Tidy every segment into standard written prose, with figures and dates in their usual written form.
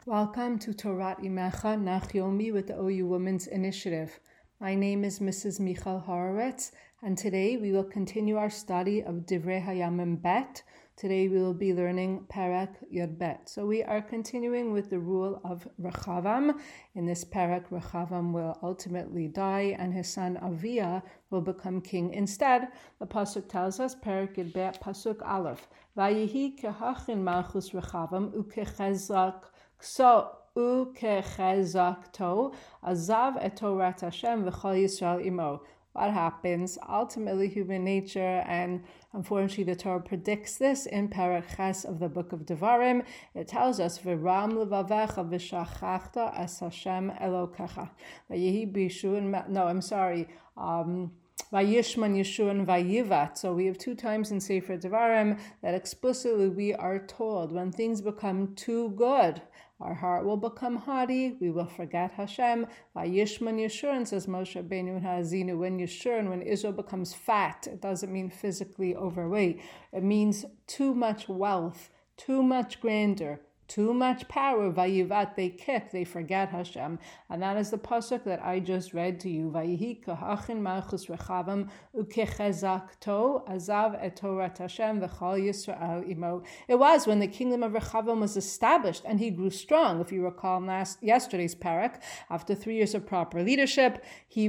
Welcome to Torat Imecha Nachyomi with the OU Women's Initiative. My name is Mrs. Michal Horowitz, and today we will continue our study of Divrei Hayamim Bet. Today we will be learning Perek Yud Bet. So we are continuing with the rule of Rechavam. In this Perek, Rechavam will ultimately die, and his son Avia will become king instead. The pasuk tells us, Perek Yud Bet, pasuk Aleph, Vayihi kehachin malchus Rechavam ukechezak ukechezakto azav et Torat Hashem v'chol Yisrael imo. What happens? Ultimately, human nature, and unfortunately the Torah predicts this in Perek Ches of the book of Devarim. It tells us, V'ram levavecha v'shachachta es Hashem Elokecha. Vayihi b'yishun, Vayishman Yeshua Vayivat. So we have two times in Sefer Devarim that explicitly we are told when things become too good, our heart will become haughty, we will forget Hashem. Vayishman Yeshurun, says Moshe Rabbeinu Ha'azinu, when Yeshurun, when Israel becomes fat, it doesn't mean physically overweight. It means too much wealth, too much grandeur, too much power. Vayivat, they kick, they forget Hashem. And that is the pasuk that I just read to you. Vayihi kahachin malchus rechavam ukechezakto azav et Torat Hashem v'chol Yisrael imo. It was when the kingdom of Rechavam was established and he grew strong. If you recall yesterday's parak, after 3 years of proper leadership, he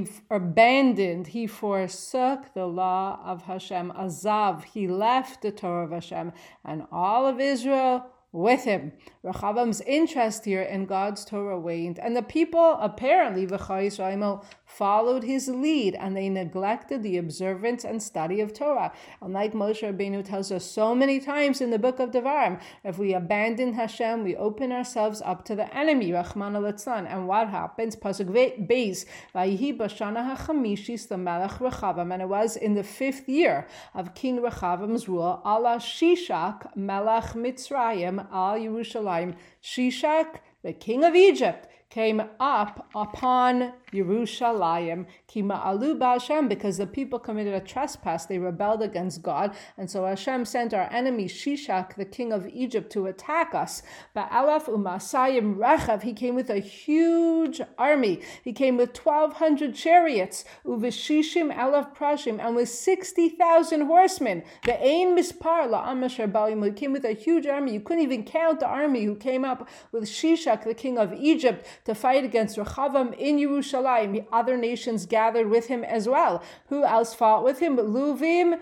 forsook the law of Hashem. Azav, he left the Torah of Hashem, and all of Israel with him. Rechavam's interest here in God's Torah waned, and the people apparently, V'chol Yisrael imo, followed his lead, and they neglected the observance and study of Torah. And like Moshe Rabbeinu tells us so many times in the book of Devarim, if we abandon Hashem, we open ourselves up to the enemy, Rachmana litzlan. And what happens? Pasuk Beis, Vayihi b'shana hachamishis l'melech Rechavam, and it was in the 5th year of King Rechavam's rule, ala Shishak melech Mitzrayim al Yerushalayim. Shishak, the king of Egypt, came up upon Yerushalayim, Kima alu Hashem, because the people committed a trespass. They rebelled against God, and so Hashem sent our enemy Shishak, the king of Egypt, to attack us. Ba'alaf umasayim rechav, he came with a huge army. He came with 1,200 chariots, uveshishim elaf prashim, and with 60,000 horsemen. The ein mispar la'am asher ba'im, he came with a huge army. You couldn't even count the army who came up with Shishak, the king of Egypt, to fight against Rechavam in Yerushalayim. The other nations gathered with him as well. Who else fought with him? Luvim,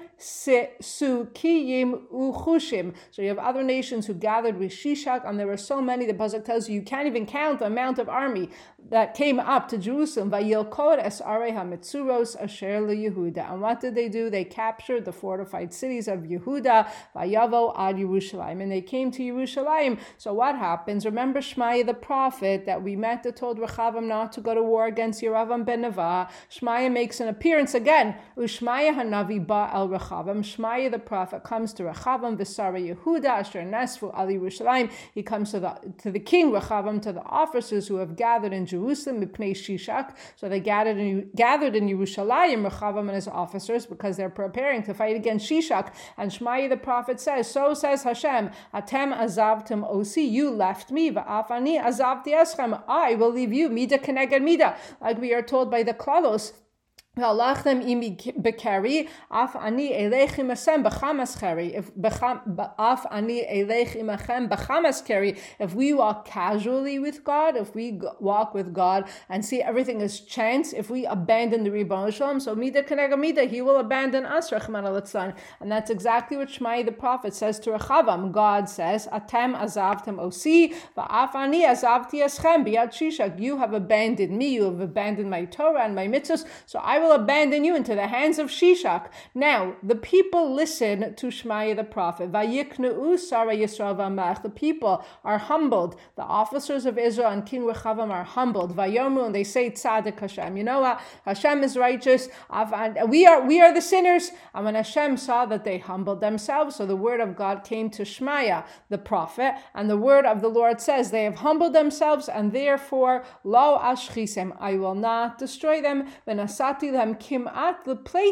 Sukiyim, Uchushim. So you have other nations who gathered with Shishak, and there were so many, the pasuk tells you can't even count the amount of army that came up to Jerusalem. Vayilkod es arei hametzuros asher leYehuda. And what did they do? They captured the fortified cities of Yehuda, Vayavo ad Yerushalayim, and they came to Yerushalayim. So what happens? Remember Shmaya the prophet that we met that told Rechavam not to go to war against Yeravam ben Nevat. Shmaya makes an appearance again. Ushmaya hanavi ba el Rechavam. Shmaya the prophet comes to Rechavam, V'sara Yehuda asher nesfu al Yerushalayim. He comes to the king Rechavam, to the officers who have gathered in Jerusalem, Mipnei Shishak. So they gathered in Yerushalayim, Rechavam and his officers, because they're preparing to fight against Shishak. And Shmaya the prophet says, so says Hashem, Atem azavtem osi, you left me, va'af ani azavti eschem, I will leave you, mida keneged mida, like we are told by the Klalos. If we walk casually with God, if we walk with God and see everything is chance, if we abandon the Ribbon Shalom, so mida keneged mida, he will abandon us, Rachmana litzlan. And that's exactly what Shmaya the prophet says to Rechavam. God says, Atem azavtem osi, va'af ani azavti eschem biyad Shishak. You have abandoned me, you have abandoned my Torah and my mitzvahs, so I will abandon you into the hands of Shishak. Now, the people listen to Shmaya the prophet. Vayikneu Sara Yisrael v'Amalek. The people are humbled. The officers of Israel and King Rechavam are humbled. Vayomu, and they say, Tzadik Hashem. You know what? Hashem is righteous. We are the sinners. And when Hashem saw that they humbled themselves, so the word of God came to Shmaya the prophet, and the word of the Lord says, they have humbled themselves, and therefore, Lo ashchisem, I will not destroy them. V'nasati lehem kimat lepleta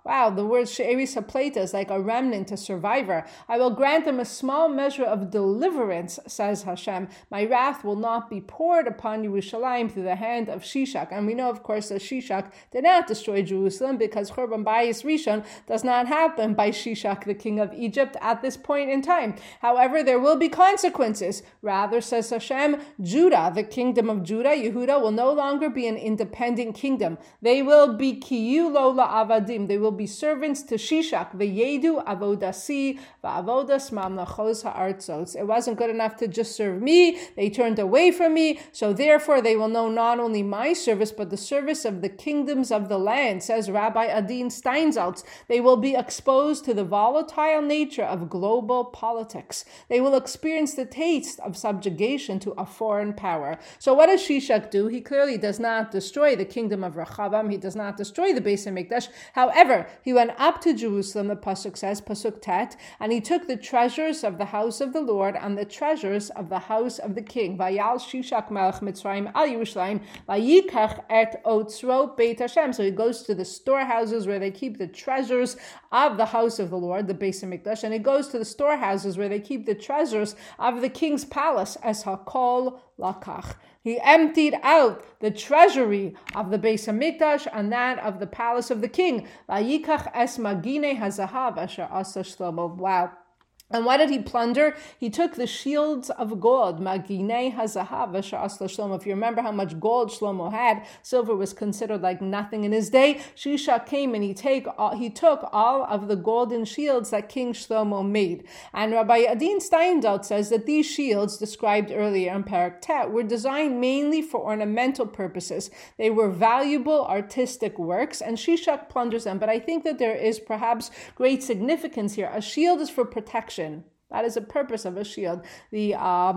Wow, the word she'eris hapleta is like a remnant, a survivor. I will grant them a small measure of deliverance, says Hashem. My wrath will not be poured upon Yerushalayim through the hand of Shishak. And we know, of course, that Shishak did not destroy Jerusalem because Churban Bayis Rishon does not happen by Shishak, the king of Egypt, at this point in time. However, there will be consequences. Rather, says Hashem, Judah, the kingdom of Judah, Yehuda, will no longer be an independent kingdom. They will be kiyulo la'avadim. They will be servants to Shishak, v'yedu avodasi v'avodas mamlachos ha'artzos. It wasn't good enough to just serve me. They turned away from me. So therefore, they will know not only my service, but the service of the kingdoms of the land, says Rabbi Adin Steinsaltz. They will be exposed to the volatile nature of global politics. They will experience the taste of subjugation to a foreign power. So what does Shishak do? He clearly does not destroy the kingdom of Rechavam. He does not destroy the Beis HaMikdash. However, he went up to Jerusalem, the Pasuk says, Pasuk Tet, and he took the treasures of the house of the Lord and the treasures of the house of the king. Vayal Shishak melech Mitzrayim al Yerushalayim, vayikach et otzro Beit Hashem. So he goes to the storehouses where they keep the treasures of the house of the Lord, the Beis HaMikdash, and he goes to the storehouses where they keep the treasures of the king's palace, as hakol lakach. He emptied out the treasury of the Beis HaMikdash and that of the palace of the king. Vayikach es magine hazahav asher asa Shlomo. Wow. And what did he plunder? He took the shields of gold, Maginei Hazahav Asher Asla Shlomo. If you remember how much gold Shlomo had, silver was considered like nothing in his day. Shishak came and he took all of the golden shields that King Shlomo made. And Rabbi Adin Steinsaltz says that these shields, described earlier in Parak Tet, were designed mainly for ornamental purposes. They were valuable artistic works, and Shishak plunders them. But I think that there is perhaps great significance here. A shield is for protection. That is the purpose of a shield. The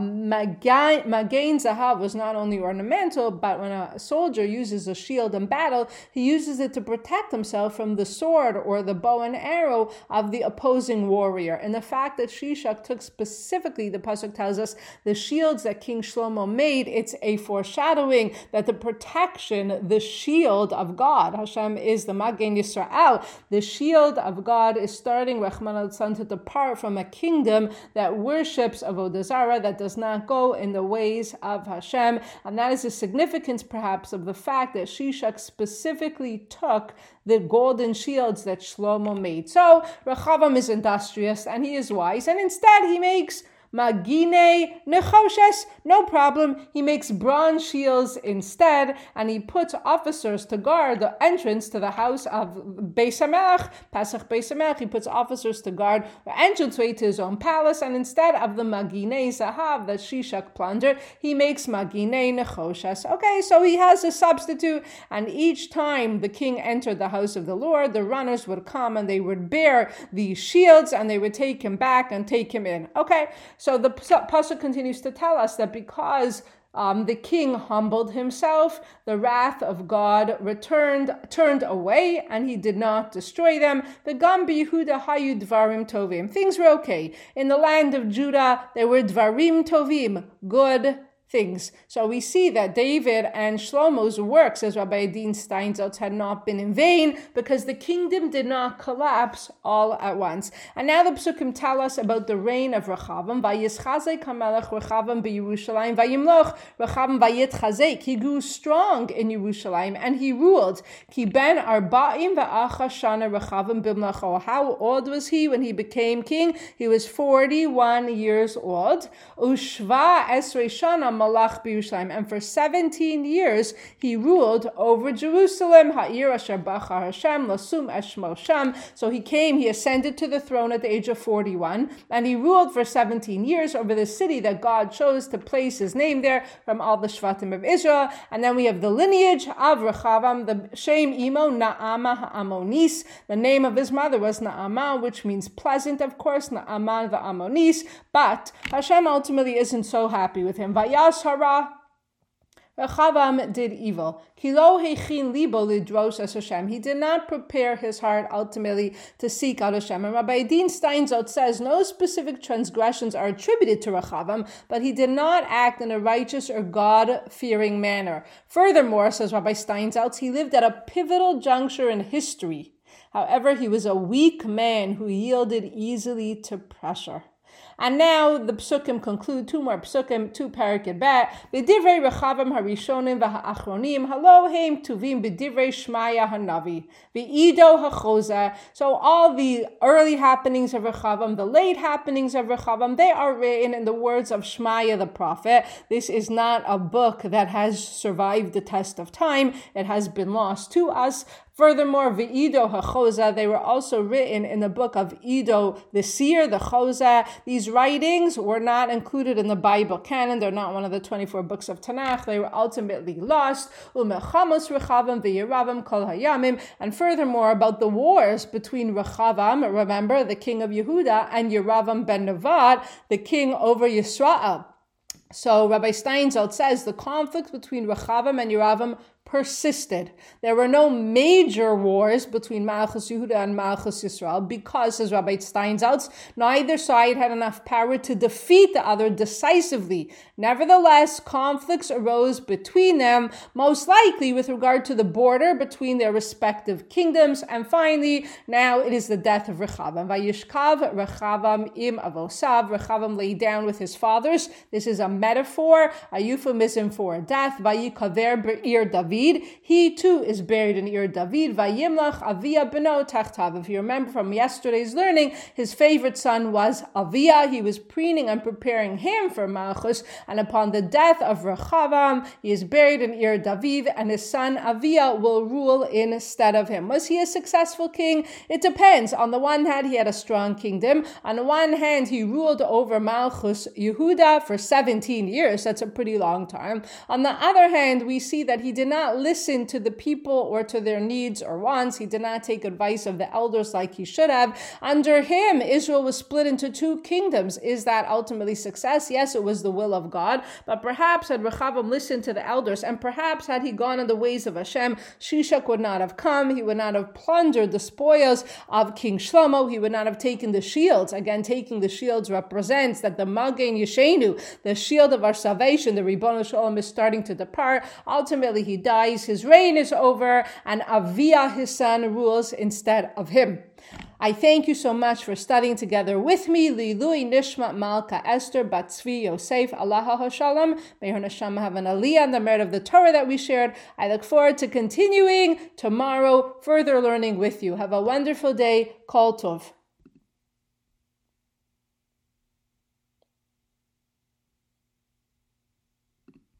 Magain Zahav was not only ornamental, but when a soldier uses a shield in battle, he uses it to protect himself from the sword or the bow and arrow of the opposing warrior. And the fact that Shishak took specifically, the Pasuk tells us, the shields that King Shlomo made, it's a foreshadowing that the protection, the shield of God, Hashem is the Magain Yisrael, the shield of God is starting, Rachman al-Tzan, to depart from a kingdom that worships Avodah Zarah, that does not go in the ways of Hashem. And that is the significance, perhaps, of the fact that Shishak specifically took the golden shields that Shlomo made. So Rechavam is industrious and he is wise, and instead he makes Magine Nechoshes, no problem. He makes bronze shields instead, and he puts officers to guard the entrance to the house of Beis HaMelech, Pesach Beis HaMelech. He puts officers to guard the entranceway to his own palace, and instead of the Magine Zahav that Shishak plundered, he makes Magine Nechoshes. Okay, so he has a substitute, and each time the king entered the house of the Lord, the runners would come and they would bear these shields, and they would take him back and take him in. Okay, so the Pasuk continues to tell us that because the king humbled himself, the wrath of God turned away, and he did not destroy them. The Gam Yehuda Hayu Dvarim Tovim. Things were okay. In the land of Judah, there were Dvarim Tovim, good things. So we see that David and Shlomo's works, as Rabbi Adin Steinsaltz, had not been in vain because the kingdom did not collapse all at once. And now the Psukim tell us about the reign of Rechavam. Vayischazek HaMelech Rechavam b'Yerushalayim vayimloch Rechavam vayitchazek. He grew strong in Yerushalayim and he ruled. Ki ben arba'im va'acha shana Rechavam b'mlacho. How old was he when he became king? He was 41 years old. Ushva esrei shana Malach b'Yerushalayim, and for 17 years he ruled over Jerusalem. Ha'ir asher bachar Hashem lasum eshmo sham. So he ascended to the throne at the age of 41, and he ruled for 17 years over the city that God chose to place his name there from all the Shvatim of Israel. And then we have the lineage of Rechavam, the Shem Imo Naama ha'Amonis. The name of his mother was Naama, which means pleasant, of course, Naama the Amonis. But Hashem ultimately isn't so happy with him. Hara. Rechavam did evil. Kilo hechin libo lidros es Hashem. He did not prepare his heart ultimately to seek out Hashem. And Rabbi Adin Steinsaltz says no specific transgressions are attributed to Rechavam, but he did not act in a righteous or God-fearing manner. Furthermore, says Rabbi Steinsaltz, he lived at a pivotal juncture in history. However, he was a weak man who yielded easily to pressure. And now the psukim conclude, two more psukim, 2 parakid bet. B'divrei Rechavam harishonim v'ha'achronim halohem tuvim b'divrei Shmaya hanavi v'ido hachoza. So all the early happenings of Rechavam, the late happenings of Rechavam, they are written in the words of Shmaya the prophet. This is not a book that has survived the test of time. It has been lost to us. Furthermore, V'ido HaChoza, they were also written in the book of Ido, the seer, the Choza. These writings were not included in the Bible canon. They're not one of the 24 books of Tanakh. They were ultimately lost. U'mechamos Rechavam v'Yeravam kol hayamim. And furthermore, about the wars between Rechavam, remember, the king of Yehuda, and Yeravam ben Nevat, the king over Yisrael. So Rabbi Steinsaltz says the conflict between Rechavam and Yeravam persisted. There were no major wars between Malchus Yehuda and Malchus Yisrael because, as Rabbi Steinsaltz, neither side had enough power to defeat the other decisively. Nevertheless, conflicts arose between them, most likely with regard to the border between their respective kingdoms. And finally, now it is the death of Rechavam. Vayishkav Rechavam im avosav. Rechavam lay down with his fathers. This is a metaphor, a euphemism for death. Vayikaver be'ir David. He too is buried in Ir David. Vayimlach Avia beno tachtav. If you remember from yesterday's learning, his favorite son was Avia. He was preening and preparing him for Malchus. And upon the death of Rechavam, he is buried in Ir David, and his son Avia will rule instead of him. Was he a successful king? It depends. On the one hand, he had a strong kingdom. On the one hand, he ruled over Malchus Yehuda for 17 years. That's a pretty long time. On the other hand, we see that he did not listen to the people or to their needs or wants. He did not take advice of the elders like he should have. Under him, Israel was split into 2 kingdoms. Is that ultimately success? Yes, it was the will of God. But perhaps had Rechavam listened to the elders, and perhaps had he gone in the ways of Hashem, Shishak would not have come. He would not have plundered the spoils of King Shlomo. He would not have taken the shields. Again, taking the shields represents that the Magen Yeshenu, the shield of our salvation, the Ribono Shalom, is starting to depart. Ultimately, he dies. His reign is over, and Avia, his son, rules instead of him. I thank you so much for studying together with me. Lilui Nishmat Malka Esther Bat Tzvi Yosef Allah HaShalom. May her neshama have an aliyah on the merit of the Torah that we shared. I look forward to continuing tomorrow, further learning with you. Have a wonderful day. Kol Tov.